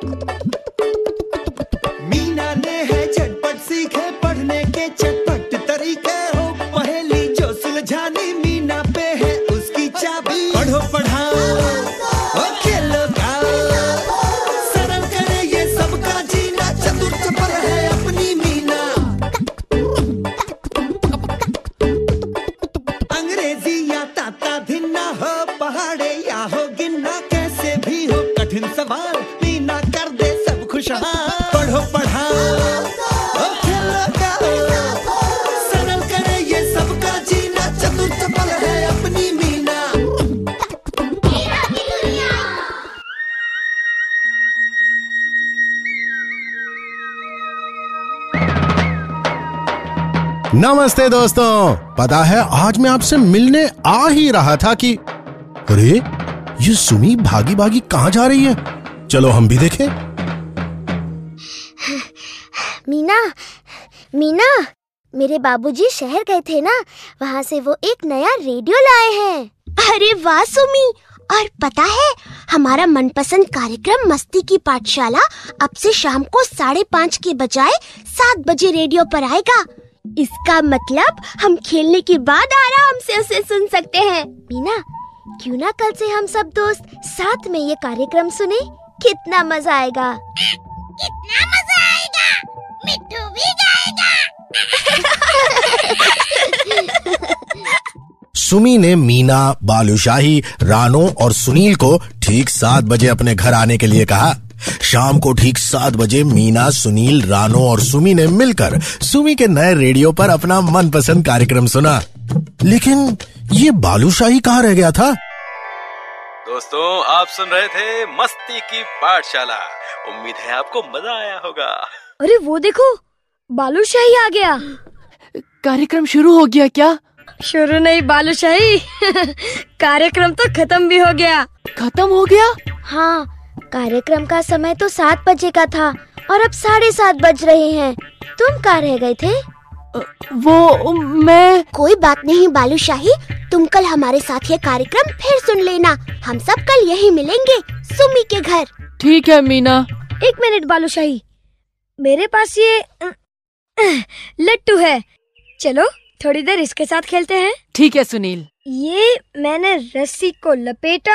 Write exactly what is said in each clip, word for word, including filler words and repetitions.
मीना ने है झटपट सीखे पढ़ने के चटपट तरीके हो, पहेली जो सुलझानी मीना पे है उसकी चाबी। पढ़ो पढ़ाओ और खेलो गाओ, सरल करे ये सबका जीना, चतुर चपल है अपनी मीना। अंग्रेजी या ताता धिन्ना हो, पहाड़े या हो गिन्ना, कैसे भी हो कठिन सवाल मीना कर दे सब खुशहाल। पढ़ो पढ़ाओ और खेलो गाओ, सरल करे ये सबका जीना, चतुर चपल है अपनी मीना। नमस्ते दोस्तों, पता है आज मैं आपसे मिलने आ ही रहा था कि अरे ये सुमी भागी भागी कहाँ जा रही है, चलो हम भी देखें। मीना, मीना, मेरे बाबूजी शहर गए थे ना, वहाँ से वो एक नया रेडियो लाए हैं। अरे वाह सुमी, और पता है हमारा मनपसंद कार्यक्रम मस्ती की पाठशाला अब से शाम को साढ़े पाँच के बजाय सात बजे रेडियो पर आएगा। इसका मतलब हम खेलने के बाद आराम से उसे सुन सकते हैं। मीना, क्यों ना कल से हम सब दोस्त साथ में ये कार्यक्रम सुने, कितना मजा आएगा। कितना मजा आएगा, मिट्टू भी गाएगा। सुमी ने मीना, बालूशाही, रानो और सुनील को ठीक सात बजे अपने घर आने के लिए कहा। शाम को ठीक सात बजे मीना, सुनील, रानो और सुमी ने मिलकर सुमी के नए रेडियो पर अपना मनपसंद कार्यक्रम सुना। लेकिन ये बालूशाही कहाँ रह गया था? दोस्तों, आप सुन रहे थे मस्ती की पाठशाला। उम्मीद है आपको मजा आया होगा। अरे वो देखो, बालूशाही आ गया। कार्यक्रम शुरू हो गया क्या? शुरू नहीं बालूशाही, कार्यक्रम तो खत्म भी हो गया। खत्म हो गया? हाँ, कार्यक्रम का समय तो सात बजे का था और अब साढ़े सात बज रहे हैं। तुम कहाँ रह गए थे? वो मैं कोई बात नहीं बालूशाही, तुम कल हमारे साथ ये कार्यक्रम फिर सुन लेना। हम सब कल यही मिलेंगे सुमी के घर। ठीक है मीना। एक मिनट बालूशाही, मेरे पास ये लट्टू है, चलो थोड़ी देर इसके साथ खेलते हैं। ठीक है सुनील। ये मैंने रस्सी को लपेटा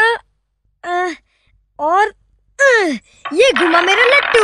और ये घुमा मेरा लट्टू।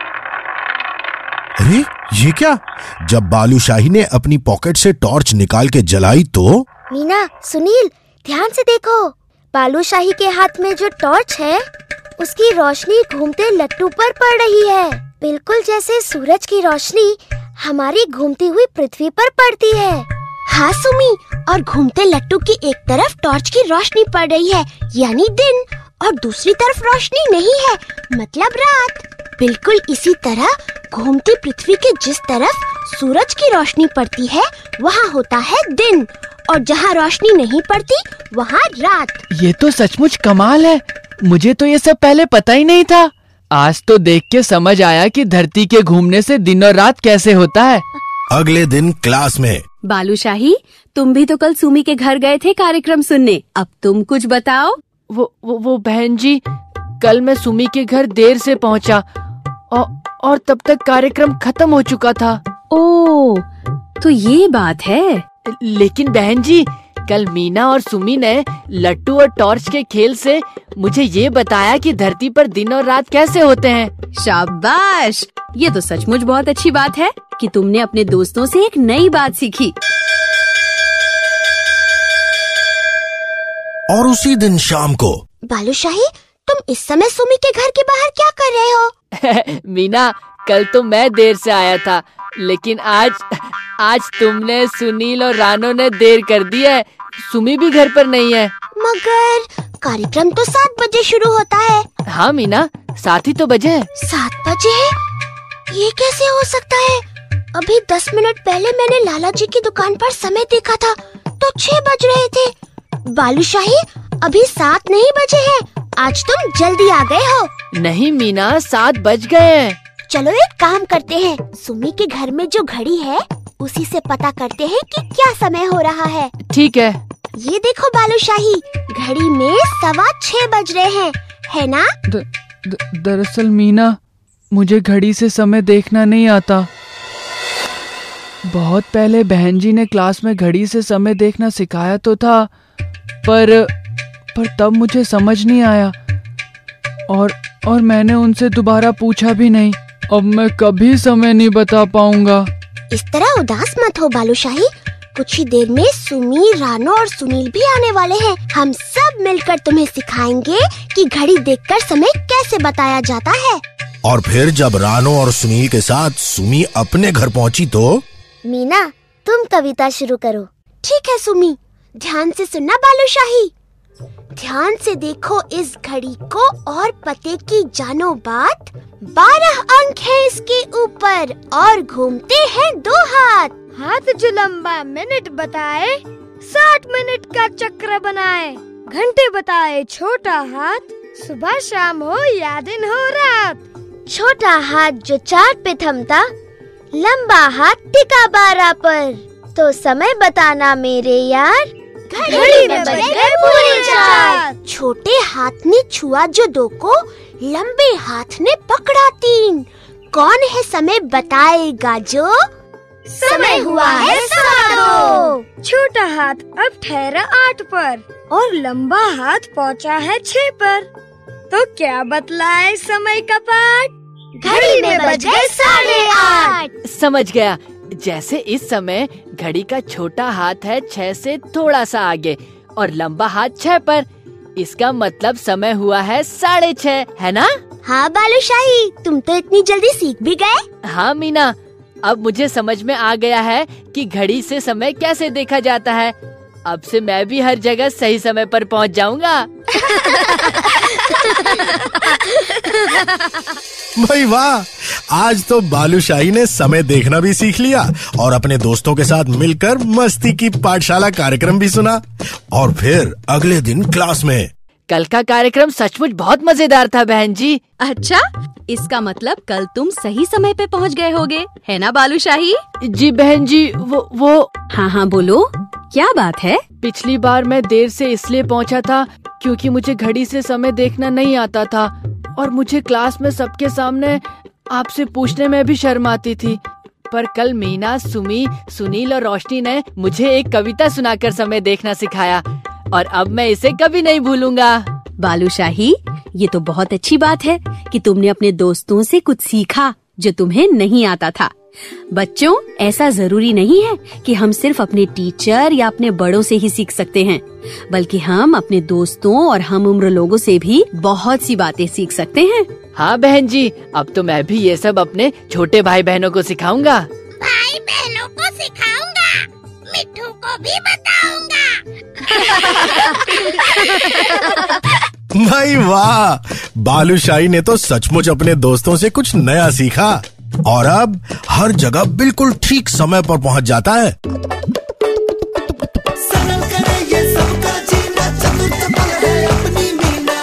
अरे ये क्या? जब बालूशाही ने अपनी पॉकेट से टॉर्च निकाल के जलाई तो मीना, सुनील, ध्यान से देखो, बालूशाही के हाथ में जो टॉर्च है उसकी रोशनी घूमते लट्टू पर पड़ रही है, बिल्कुल जैसे सूरज की रोशनी हमारी घूमती हुई पृथ्वी पर पड़ती है। हाँ सुमी, और घूमते लट्टू की एक तरफ टॉर्च की रोशनी पड़ रही है यानी दिन, और दूसरी तरफ रोशनी नहीं है मतलब रात। बिल्कुल इसी तरह घूमती पृथ्वी के जिस तरफ सूरज की रोशनी पड़ती है वहाँ होता है दिन, और जहाँ रोशनी नहीं पड़ती वहाँ रात। ये तो सचमुच कमाल है, मुझे तो ये सब पहले पता ही नहीं था। आज तो देख के समझ आया कि धरती के घूमने से दिन और रात कैसे होता है। अगले दिन क्लास में बालूशाही, तुम भी तो कल सुमी के घर गए थे कार्यक्रम सुनने, अब तुम कुछ बताओ। वो वो, वो बहन जी, कल मैं सुमी के घर देर से पहुंचा और, और तब तक कार्यक्रम खत्म हो चुका था। ओह, तो ये बात है। लेकिन बहन जी, कल मीना और सुमी ने लट्टू और टॉर्च के खेल से मुझे ये बताया कि धरती पर दिन और रात कैसे होते हैं। शाबाश, ये तो सचमुच बहुत अच्छी बात है कि तुमने अपने दोस्तों से एक नई बात सीखी। और उसी दिन शाम को बालूशाही, तुम इस समय सुमी के घर के बाहर क्या कर रहे हो? मीना, कल तो मैं देर से आया था, लेकिन आज आज तुमने, सुनील और रानो ने देर कर दी है। सुमी भी घर पर नहीं है। मगर कार्यक्रम तो सात बजे शुरू होता है। हाँ मीना, सात ही तो बजे है। सात बजे? ये कैसे हो सकता है? अभी दस मिनट पहले मैंने लाला जी की दुकान पर समय देखा था तो छह बज रहे थे। बालूशाही, अभी सात नहीं बजे हैं, आज तुम जल्दी आ गए हो। नहीं मीना, सात बज गए हैं। चलो एक काम करते हैं, सुमी के घर में जो घड़ी है उसी से पता करते हैं कि क्या समय हो रहा है। ठीक है। ये देखो बालूशाही, घड़ी में सवा छह बज रहे हैं, है ना? द, दरअसल मीना, मुझे घड़ी से समय देखना नहीं आता। बहुत पहले बहन जी ने क्लास में घड़ी से समय देखना सिखाया तो था, पर पर तब मुझे समझ नहीं आया और और मैंने उनसे दोबारा पूछा भी नहीं। अब मैं कभी समय नहीं बता पाऊंगा। इस तरह उदास मत हो बालूशाही, कुछ ही देर में सुमी, रानो और सुनील भी आने वाले हैं। हम सब मिलकर तुम्हें सिखाएंगे कि घड़ी देखकर समय कैसे बताया जाता है। और फिर जब रानो और सुनील के साथ सुमी अपने घर पहुंची तो मीना, तुम कविता शुरू करो। ठीक है सुमी, ध्यान से सुनना बालूशाही। ध्यान से देखो इस घड़ी को और पते की जानो बात। बारह अंक है इसके ऊपर और घूमते हैं दो हाथ। हाथ जो लंबा मिनट बताए, साठ मिनट का चक्र बनाए। घंटे बताए छोटा हाथ, सुबह शाम हो या दिन हो रात। छोटा हाथ जो चार पे थमता, लंबा हाथ टिका बारह पर। तो समय बताना मेरे यार, घड़ी में बज गए पूरे चार। छोटे हाथ ने छुआ जो दो को, लंबे हाथ ने पकड़ा तीन। कौन है समय बताएगा जो? समय हुआ है सवा दो। छोटा हाथ अब ठहरा आठ पर और लंबा हाथ पहुंचा है छह पर। तो क्या बतलाए समय का पाठ? घड़ी में बज गए साढ़े आठ। समझ गया। जैसे इस समय घड़ी का छोटा हाथ है छह से थोड़ा सा आगे और लंबा हाथ छह पर। इसका मतलब समय हुआ है साढ़े छह, है ना? हाँ बालूशाही, तुम तो इतनी जल्दी सीख भी गए। हाँ मीना, अब मुझे समझ में आ गया है कि घड़ी से समय कैसे देखा जाता है। अब से मैं भी हर जगह सही समय पर पहुंच जाऊंगा। भाई वाह, आज तो बालूशाही ने समय देखना भी सीख लिया और अपने दोस्तों के साथ मिलकर मस्ती की पाठशाला कार्यक्रम भी सुना। और फिर अगले दिन क्लास में कल का कार्यक्रम सचमुच बहुत मजेदार था बहन जी। अच्छा, इसका मतलब कल तुम सही समय पे पहुंच गए होगे, है ना बालूशाही? जी बहन जी, वो वो हाँ हाँ बोलो, क्या बात है? पिछली बार मैं देर से इसलिए पहुंचा था क्योंकि मुझे घड़ी से समय देखना नहीं आता था और मुझे क्लास में सबके सामने आपसे पूछने में भी शर्म आती थी। पर कल मीना, सुमी, सुनील और रोशनी ने मुझे एक कविता सुनाकर समय देखना सिखाया और अब मैं इसे कभी नहीं भूलूंगा। बालूशाही, ये तो बहुत अच्छी बात है कि तुमने अपने दोस्तों से कुछ सीखा जो तुम्हें नहीं आता था। बच्चों, ऐसा जरूरी नहीं है कि हम सिर्फ अपने टीचर या अपने बड़ों से ही सीख सकते हैं, बल्कि हम अपने दोस्तों और हम उम्र लोगों से भी बहुत सी बातें सीख सकते हैं। हाँ बहन जी, अब तो मैं भी ये सब अपने छोटे भाई बहनों को सिखाऊंगा। भाई बहनों को सिखाऊंगा, मिट्ठू को भी बताऊंगा। भाई वाह, बालूशाही ने तो सचमुच अपने दोस्तों से कुछ नया सीखा और अब हर जगह बिल्कुल ठीक समय पर पहुंच जाता है। सरल करे ये सबका जीना, चतुर पल है अपनी मीना।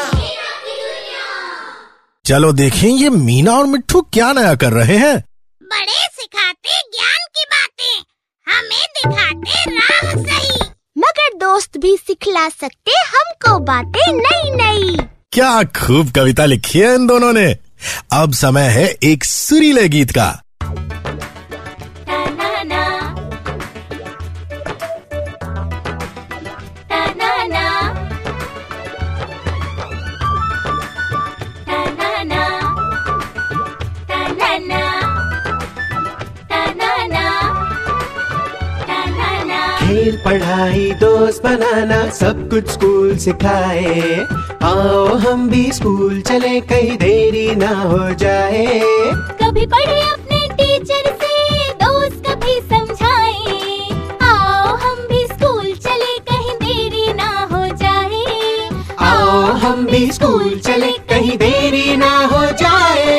चलो देखें ये मीना और मिट्ठू क्या नया कर रहे हैं। बड़े सिखाते ज्ञान की बातें, हमें दिखाते राह सही। मगर दोस्त भी सिखला सकते हमको बातें नई नई। क्या खूब कविता लिखी है इन दोनों ने। अब समय है एक सुरीले गीत का। खेल पढ़ाई दोस्त बनाना सब कुछ स्कूल सिखाए। आओ हम भी स्कूल चले, कहीं देरी ना हो जाए। कभी पढ़े अपने टीचर से, दोस्त कभी समझाए। आओ हम भी स्कूल चले, कहीं देरी ना हो जाए। आओ हम भी स्कूल चले, कहीं देरी ना हो जाए।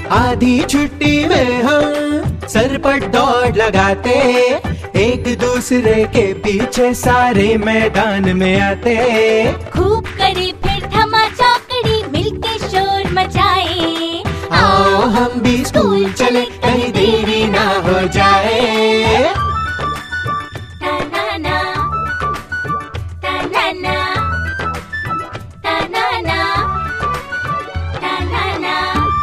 आधी छुट्टी में हम सर पर दौड़ लगाते, एक दूसरे दूसरे के पीछे सारे मैदान में आते। खूब करे फिर धमा चौकड़ी मिलके शोर मचाए। आओ हम भी स्कूल चले कहीं देरी ना हो जाए। ता-ना-ना, ता-ना-ना, ता-ना-ना, ता-ना-ना।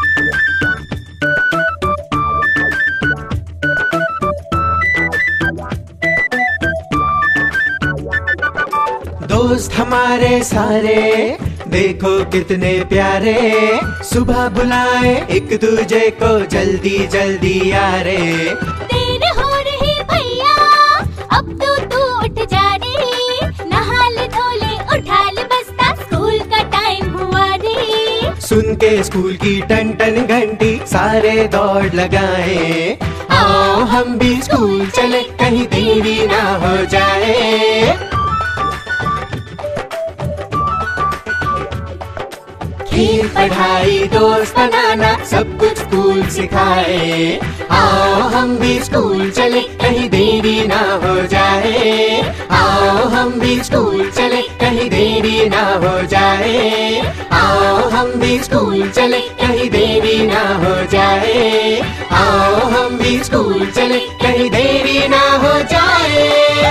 दोस्त हमारे सारे देखो कितने प्यारे, सुबह बुलाए एक दूजे को जल्दी जल्दी आ रे। देर हो रही भैया अब तो तू उठ जा रे, नहा ले धो ले उठा ले बस्ता स्कूल का टाइम हुआ रे। सुन के स्कूल की टन टन घंटी सारे दौड़ लगाए। आओ हम भी स्कूल चले कहीं देरी ना हो जाए। खेल पढ़ाई दोस्त बनाना सब कुछ स्कूल सिखाए। आओ हम भी स्कूल चले कहीं देरी ना हो जाए। आओ हम भी स्कूल चले कहीं देरी ना हो जाए। आओ हम भी स्कूल चले कहीं देरी ना हो जाए। आओ हम भी स्कूल चले कहीं देरी ना हो जाए।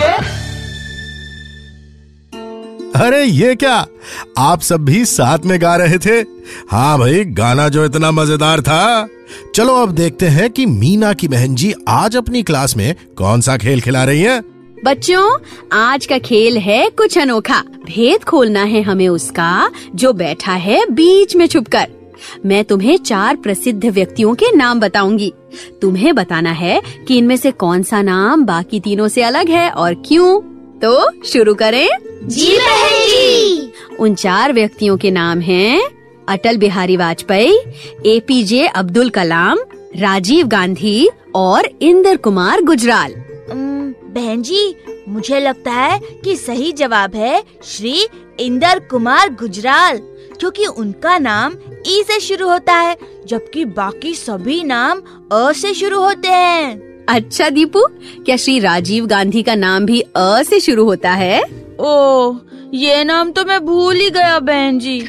अरे ये क्या, आप सब भी साथ में गा रहे थे? हाँ भाई, गाना जो इतना मजेदार था। चलो अब देखते हैं कि मीना की बहन जी आज अपनी क्लास में कौन सा खेल खिला रही हैं। बच्चों, आज का खेल है कुछ अनोखा। भेद खोलना है हमें उसका जो बैठा है बीच में छुपकर। मैं तुम्हें चार प्रसिद्ध व्यक्तियों के नाम बताऊंगी। तुम्हें बताना है कि इनमें से कौन सा नाम बाकी तीनों से अलग है और क्यों। तो शुरू करें। जी बहन जी। उन चार व्यक्तियों के नाम हैं अटल बिहारी वाजपेयी, एपीजे अब्दुल कलाम, राजीव गांधी और इंदर कुमार गुजराल। बहन जी, मुझे लगता है कि सही जवाब है श्री इंदर कुमार गुजराल, क्योंकि उनका नाम ई से शुरू होता है जबकि बाकी सभी नाम अ से शुरू होते हैं। अच्छा दीपू, क्या श्री राजीव गांधी का नाम भी अ से शुरू होता है? ओह, ये नाम तो मैं भूल ही गया बहन जी।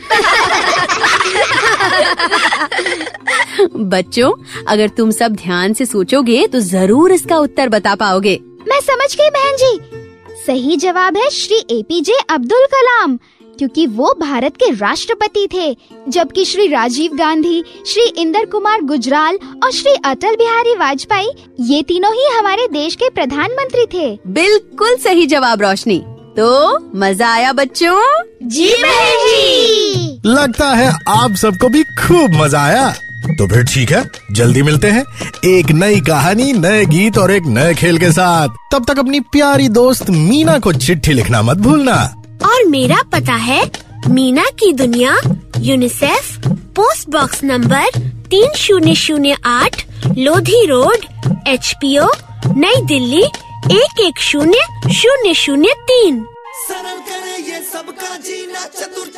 बच्चों, अगर तुम सब ध्यान से सोचोगे तो जरूर इसका उत्तर बता पाओगे। मैं समझ गई बहन जी। सही जवाब है श्री एपीजे अब्दुल कलाम, क्योंकि वो भारत के राष्ट्रपति थे, जबकि श्री राजीव गांधी, श्री इंदर कुमार गुजराल और श्री अटल बिहारी वाजपेयी ये तीनों ही हमारे देश के प्रधानमंत्री थे। बिल्कुल सही जवाब रोशनी। तो मजा आया बच्चों? जी बहन जी। लगता है आप सबको भी खूब मजा आया। तो फिर ठीक है, जल्दी मिलते हैं एक नई कहानी, नए गीत और एक नए खेल के साथ। तब तक अपनी प्यारी दोस्त मीना को चिट्ठी लिखना मत भूलना। और मेरा पता है मीना की दुनिया, यूनिसेफ, पोस्ट बॉक्स नंबर तीन शून्य शून्य आठ, Lodhi road, H P O, Nai Delhi एक एक शून्य शून्य शून्य तीन। सरल करे ये सबका जीना, चतुर